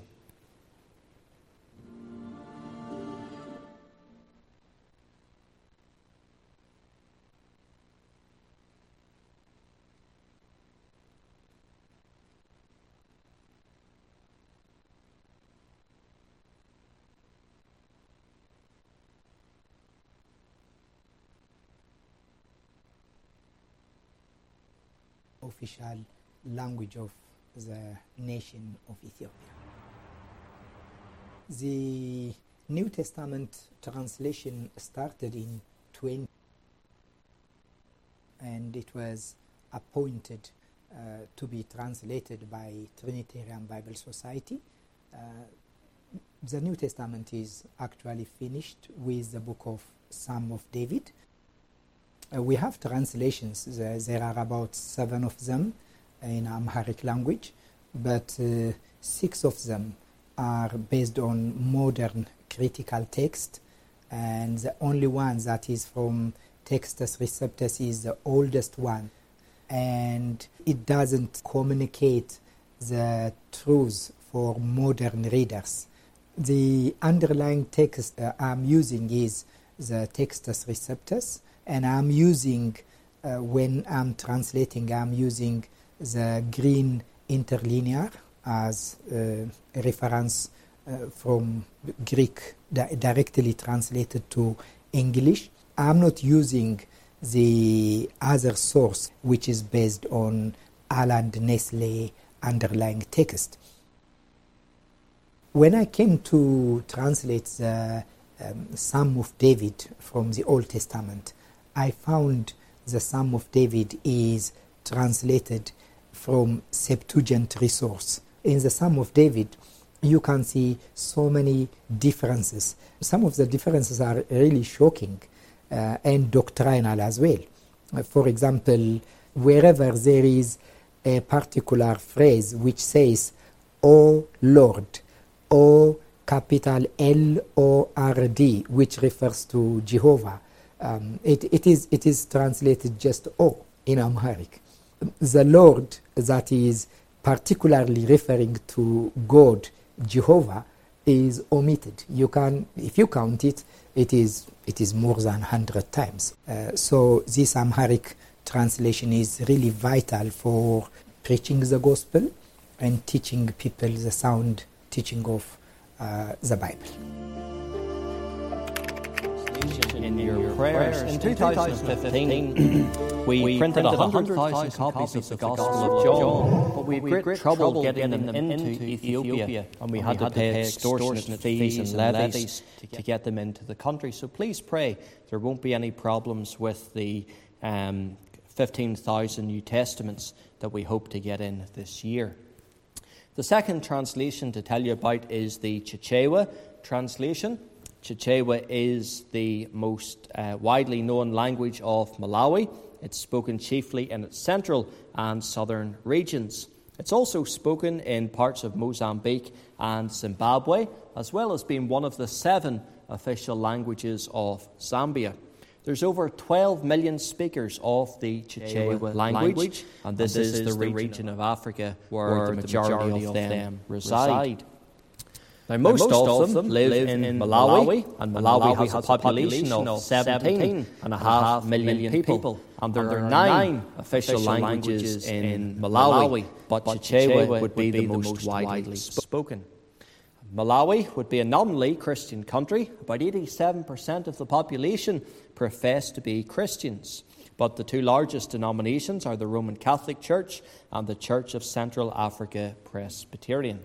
Official language of the nation of Ethiopia. The New Testament translation started in 20, and it was appointed to be translated by Trinitarian Bible Society. The New Testament is actually finished with the book of Psalm of David. We have translations. There are about 7 of them in Amharic language, but 6 of them are based on modern critical text, and the only one that is from Textus Receptus is the oldest one, and it doesn't communicate the truths for modern readers. The underlying text I'm using is the Textus Receptus, and I'm using, when I'm translating, I'm using the green interlinear as a reference from Greek directly translated to English. I'm not using the other source, which is based on Aland Nestle underlying text. When I came to translate the Psalm of David from the Old Testament, I found the Psalm of David is translated from Septuagint resource. In the Psalm of David, you can see so many differences. Some of the differences are really shocking and doctrinal as well. For example, wherever there is a particular phrase which says, "O Lord," O capital L-O-R-D, which refers to Jehovah, it is translated just O in Amharic. The Lord that is particularly referring to God, Jehovah, is omitted. You can, if you count it, it is more than 100 times. So this Amharic translation is really vital for preaching the gospel and teaching people the sound teaching of the Bible. In your prayers. In 2015, we printed 100,000 copies of the Gospel of John, but we had great trouble getting them into Ethiopia, and we had to pay extortionate fees and levies to get them into the country. So please pray there won't be any problems with the 15,000 New Testaments that we hope to get in this year. The second translation to tell you about is the Chichewa translation. Chichewa is the most widely known language of Malawi. It's spoken chiefly in its central and southern regions. It's also spoken in parts of Mozambique and Zimbabwe, as well as being one of the 7 official languages of Zambia. There's over 12 million speakers of the Chichewa language, and this is the region of Africa where the majority of them reside. Now, most of them live in Malawi, and Malawi has a population of 17.5 million people. And there are 9 official languages in Malawi, but Chichewa would be the most widely spoken. Malawi would be a nominally Christian country. About 87% of the population profess to be Christians. But the 2 largest denominations are the Roman Catholic Church and the Church of Central Africa Presbyterian.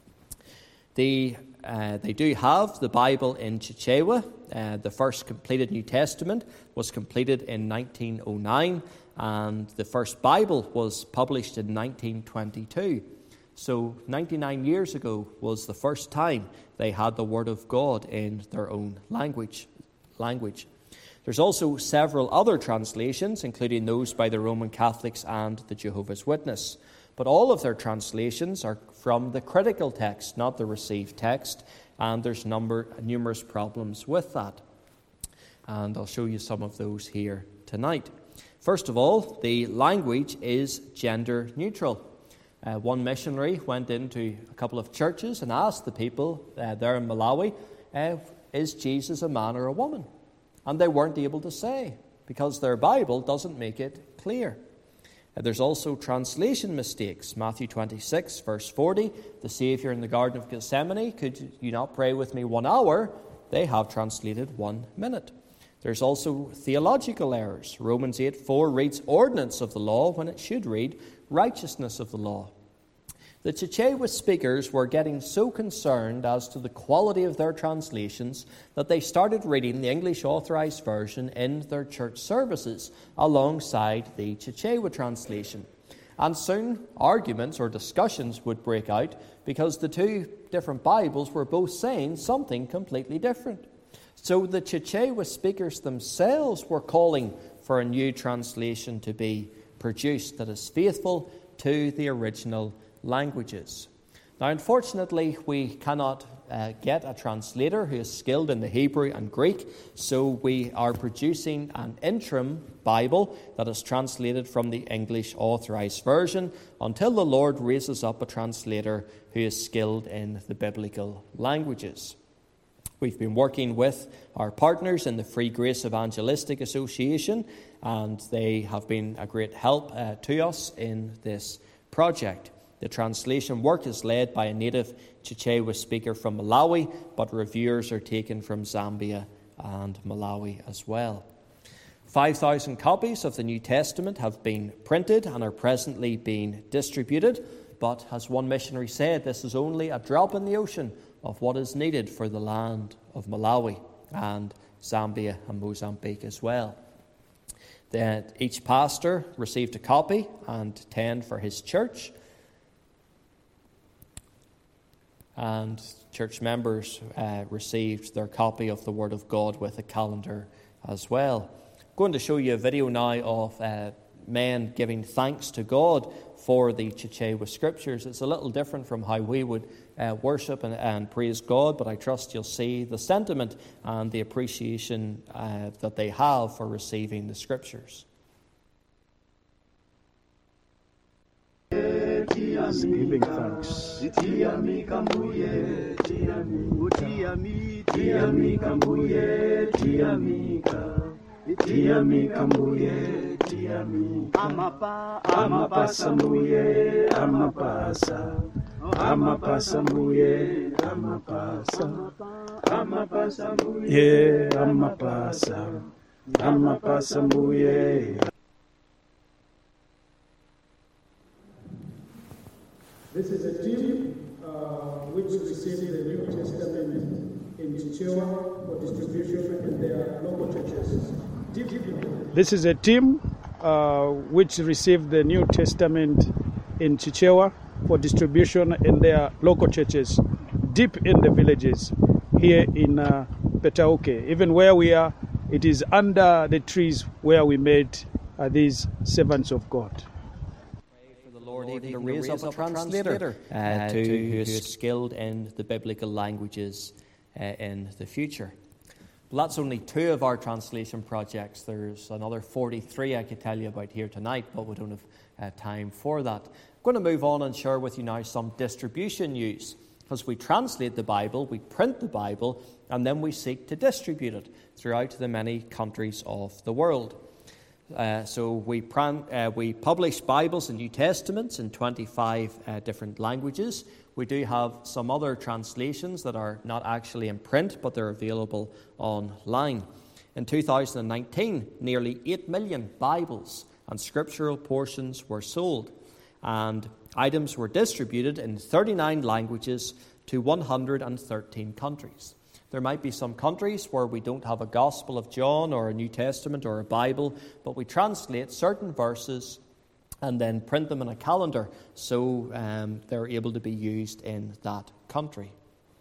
They do have the Bible in Chichewa. The first completed New Testament was completed in 1909, and the first Bible was published in 1922. So 99 years ago was the first time they had the Word of God in their own language. There's also several other translations, including those by the Roman Catholics and the Jehovah's Witness. But all of their translations are from the critical text, not the received text, and there's numerous problems with that. And I'll show you some of those here tonight. First of all, the language is gender neutral. One missionary went into a couple of churches and asked the people there in Malawi, is Jesus a man or a woman? And they weren't able to say, because their Bible doesn't make it clear. There's also translation mistakes. Matthew 26, verse 40, the Saviour in the Garden of Gethsemane, could you not pray with me 1 hour? They have translated 1 minute. There's also theological errors. Romans 8:4 reads ordinance of the law when it should read righteousness of the law. The Chichewa speakers were getting so concerned as to the quality of their translations that they started reading the English Authorized Version in their church services alongside the Chichewa translation. And soon arguments or discussions would break out because the two different Bibles were both saying something completely different. So the Chichewa speakers themselves were calling for a new translation to be produced that is faithful to the original languages. Now, unfortunately, we cannot get a translator who is skilled in the Hebrew and Greek, so we are producing an interim Bible that is translated from the English Authorized Version until the Lord raises up a translator who is skilled in the biblical languages. We've been working with our partners in the Free Grace Evangelistic Association, and they have been a great help to us in this project. The translation work is led by a native Chichewa speaker from Malawi, but reviewers are taken from Zambia and Malawi as well. 5,000 copies of the New Testament have been printed and are presently being distributed, but as one missionary said, this is only a drop in the ocean of what is needed for the land of Malawi and Zambia and Mozambique as well. Each pastor received a copy and 10 for his church. And church members received their copy of the Word of God with a calendar as well. I'm going to show you a video now of men giving thanks to God for the Chichewa Scriptures. It's a little different from how we would worship and praise God, but I trust you'll see the sentiment and the appreciation that they have for receiving the Scriptures. Giving thanks. Amapasa mbuye, amapasa. Amapasa mbuye, amapasa. Amapasa mbuye, amapasa. Amapasa mbuye. This is a team which received the New Testament in Chichewa for distribution in their local churches. This is a team which received the New Testament in Chichewa for distribution in their local churches, deep in the villages here in Petauke. Even where we are, it is under the trees where we met these servants of God. Lord, even to raise up a translator who is skilled in the biblical languages in the future. Well, that's only 2 of our translation projects. There's another 43 I could tell you about here tonight, but we don't have time for that. I'm going to move on and share with you now some distribution news. As we translate the Bible, we print the Bible, and then we seek to distribute it throughout the many countries of the world. So we publish Bibles and New Testaments in 25 different languages. We do have some other translations that are not actually in print, but they're available online. In 2019, nearly 8 million Bibles and scriptural portions were sold, and items were distributed in 39 languages to 113 countries. There might be some countries where we don't have a Gospel of John or a New Testament or a Bible, but we translate certain verses and then print them in a calendar so they're able to be used in that country.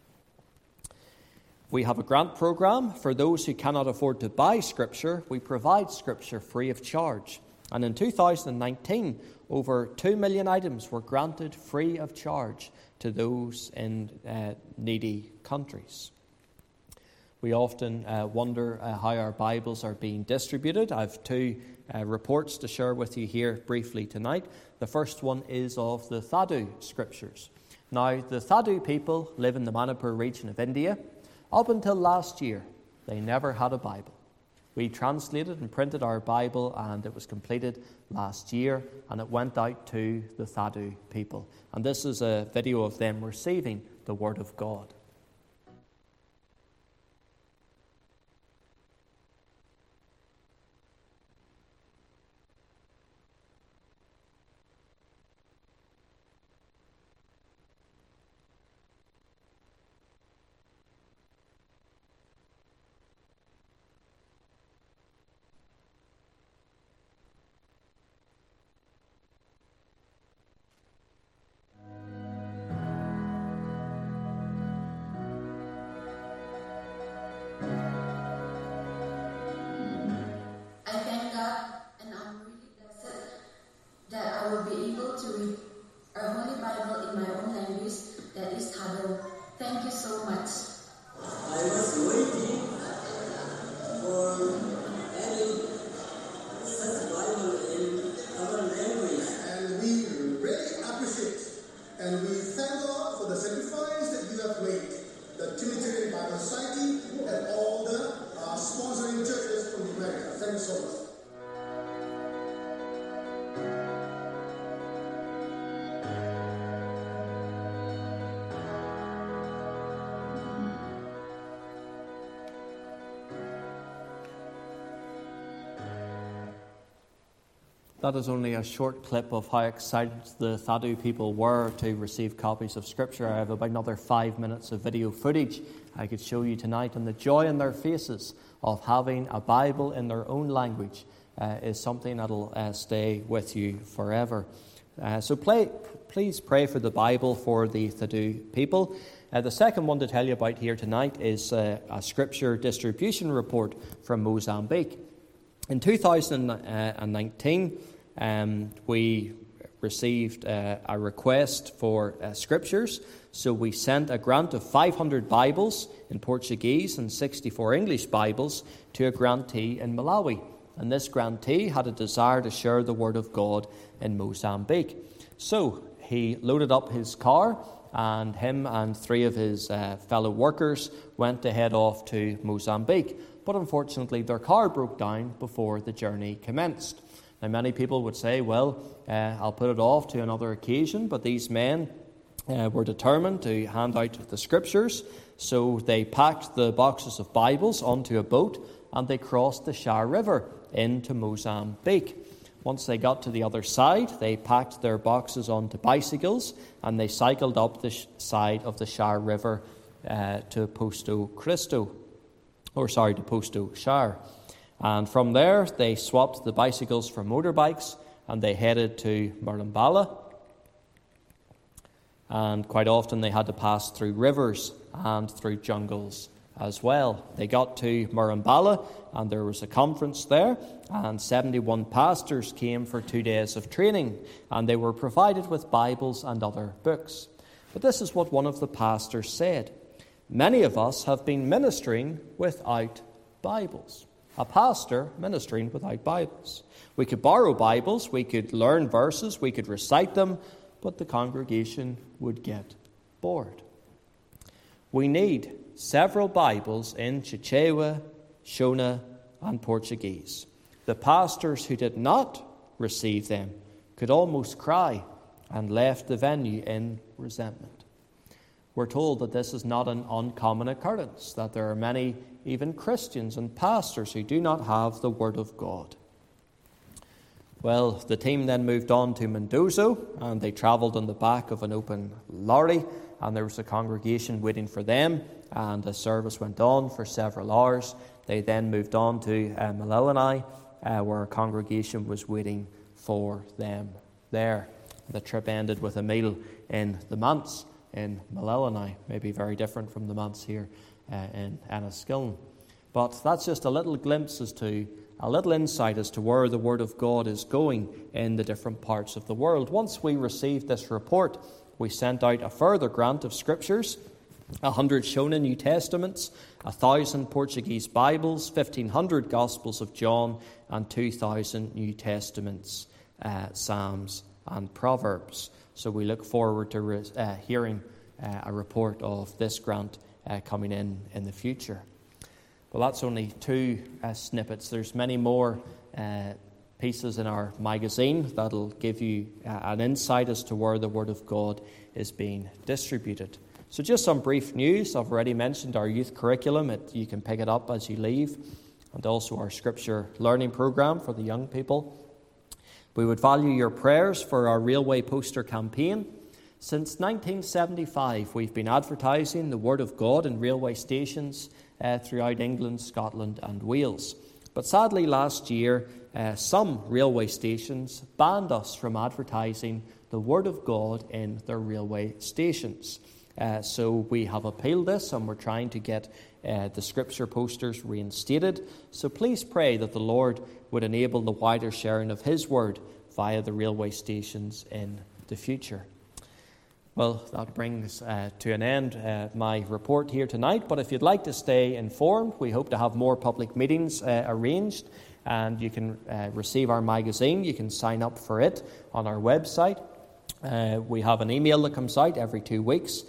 We have a grant program for those who cannot afford to buy Scripture. We provide Scripture free of charge. And in 2019, over 2 million items were granted free of charge to those in needy countries. We often wonder how our Bibles are being distributed. I have 2 reports to share with you here briefly tonight. The first one is of the Thadu Scriptures. Now, the Thadu people live in the Manipur region of India. Up until last year, they never had a Bible. We translated and printed our Bible, and it was completed last year, and it went out to the Thadu people. And this is a video of them receiving the Word of God. That is only a short clip of how excited the Thadu people were to receive copies of Scripture. I have about another 5 minutes of video footage I could show you tonight, and the joy in their faces of having a Bible in their own language is something that will stay with you forever. So please pray for the Bible for the Thadu people. The second one to tell you about here tonight is a Scripture distribution report from Mozambique. In 2019, we received a request for Scriptures, so we sent a grant of 500 Bibles in Portuguese and 64 English Bibles to a grantee in Malawi. And this grantee had a desire to share the Word of God in Mozambique. So he loaded up his car, and him and 3 of his fellow workers went to head off to Mozambique. But unfortunately, their car broke down before the journey commenced. Now, many people would say, well, I'll put it off to another occasion, but these men were determined to hand out the Scriptures, so they packed the boxes of Bibles onto a boat and they crossed the Shire River into Mozambique. Once they got to the other side, they packed their boxes onto bicycles and they cycled up the side of the Shire River to Posto Shire. And from there, they swapped the bicycles for motorbikes and they headed to Murrambala. And quite often they had to pass through rivers and through jungles as well. They got to Murrambala and there was a conference there, and 71 pastors came for 2 days of training, and they were provided with Bibles and other books. But this is what one of the pastors said: "Many of us have been ministering without Bibles." A pastor ministering without Bibles. We could borrow Bibles, we could learn verses, we could recite them, but the congregation would get bored. We need several Bibles in Chichewa, Shona, and Portuguese. The pastors who did not receive them could almost cry and left the venue in resentment. We're told that this is not an uncommon occurrence, that there are many, even Christians and pastors, who do not have the Word of God. Well, the team then moved on to Mendoza, and they travelled on the back of an open lorry, and there was a congregation waiting for them, and the service went on for several hours. They then moved on to Malelani, where a congregation was waiting for them there. The trip ended with a meal in the manse in Malelani, maybe very different from the manse here in Enniskillen. But that's just a little glimpse a little insight as to where the Word of God is going in the different parts of the world. Once we received this report, we sent out a further grant of Scriptures: 100 Shona New Testaments, 1,000 Portuguese Bibles, 1,500 Gospels of John, and 2,000 New Testaments, Psalms and Proverbs. So we look forward to hearing a report of this grant coming in the future. Well, that's only 2 snippets. There's many more pieces in our magazine that'll give you an insight as to where the Word of God is being distributed. So just some brief news. I've already mentioned our youth curriculum. You can pick it up as you leave, and also our Scripture learning program for the young people. We would value your prayers for our railway poster campaign. Since 1975, we've been advertising the Word of God in railway stations throughout England, Scotland and Wales. But sadly last year, some railway stations banned us from advertising the Word of God in their railway stations. So we have appealed this, and we're trying to get the Scripture posters reinstated. So please pray that the Lord would enable the wider sharing of His Word via the railway stations in the future. Well, that brings to an end my report here tonight. But if you'd like to stay informed, we hope to have more public meetings arranged, and you can receive our magazine. You can sign up for it on our website. We have an email that comes out every 2 weeks.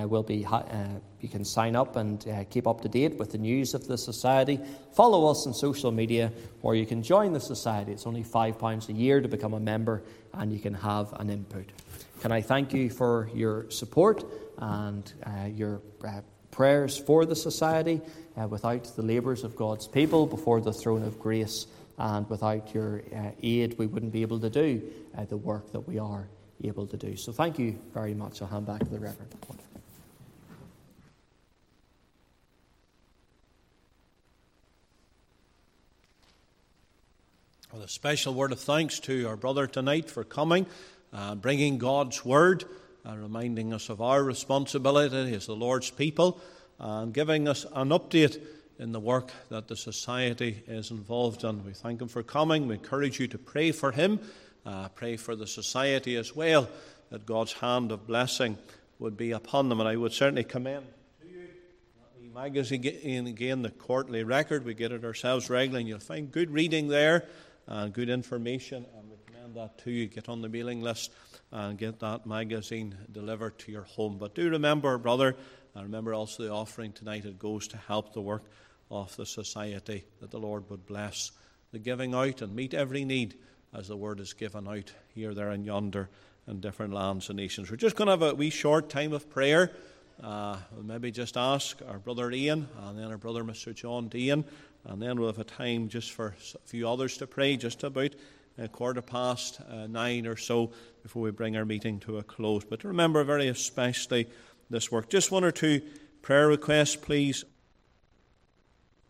You can sign up and keep up to date with the news of the Society. Follow us on social media, or you can join the Society. It's only £5 a year to become a member, and you can have an input. Can I thank you for your support and your prayers for the Society. Without the labours of God's people before the throne of grace, and without your aid we wouldn't be able to do the work that we are able to do. So thank you very much. I'll hand back to the Reverend. Well, a special word of thanks to our brother tonight for coming, bringing God's word, reminding us of our responsibility as the Lord's people, and giving us an update in the work that the society is involved in. We thank him for coming. We encourage you to pray for him, pray for the society as well, that God's hand of blessing would be upon them. And I would certainly commend to you the magazine, again, the Quarterly Record. We get it ourselves regularly, and you'll find good reading there and good information, and we commend that to you. Get on the mailing list and get that magazine delivered to your home. But do remember, brother, and remember also the offering tonight, it goes to help the work of the society, that the Lord would bless the giving out and meet every need as the word is given out here, there and yonder in different lands and nations. We're just going to have a wee short time of prayer. We'll maybe just ask our brother Ian and then our brother Mr. John Dean, and then we'll have a time just for a few others to pray, just about 9:15 or so, before we bring our meeting to a close. But remember very especially this work. Just one or two prayer requests, please.